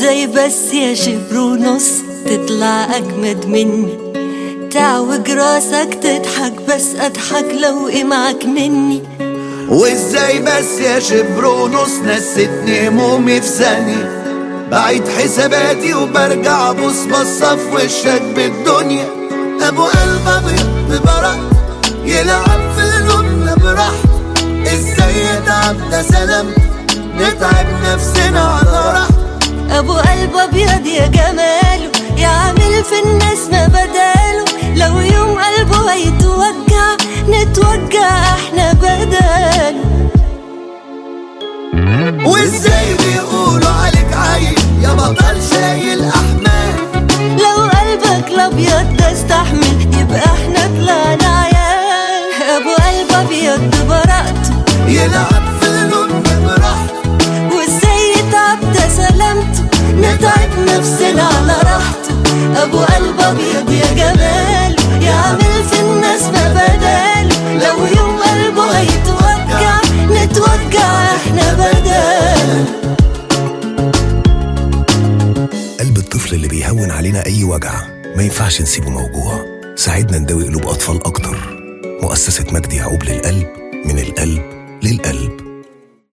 وازاي بس يا شبر ونص تطلع اجمد مني، تعوج راسك تضحك بس اضحك لو معك مني. وازاي بس يا شبر ونص نستني همومي في ثانية، بعيد حساباتي وبرجع ابص بصة في وشك بالدنيا. ابو قلب ابيض ببرق يلعب في قلوبنا براحته، ازاي يتعب ده سلامته نتعب نفسنا على راحته. ابو قلب ابيض يا جماله يعمل في الناس ما بداله، لو يوم قلبه هيتوجع نتوجع احنا بداله. وازاي بيقولوا عليك عيل يا بطل شايل احمال، لو قلبك الابيض ده استحمل يبقى احنا طلعنا عيال. ابو قلب ابيض ببراءته يلعب في قلوبنا براحته، وازاي يتعب ده سلامته نتعب نفسنا على راحته. ابو قلب ابيض يا جماله يعمل في الناس ما بداله، لو يوم قلبه هيتوجع نتوجع احنا بداله. قلب الطفل اللي بيهون علينا اي وجع ما ينفعش نسيبه موجوع. ساعدنا نداوي قلوب اطفال اكتر. مؤسسة مجدي يعقوب للقلب، من القلب للقلب.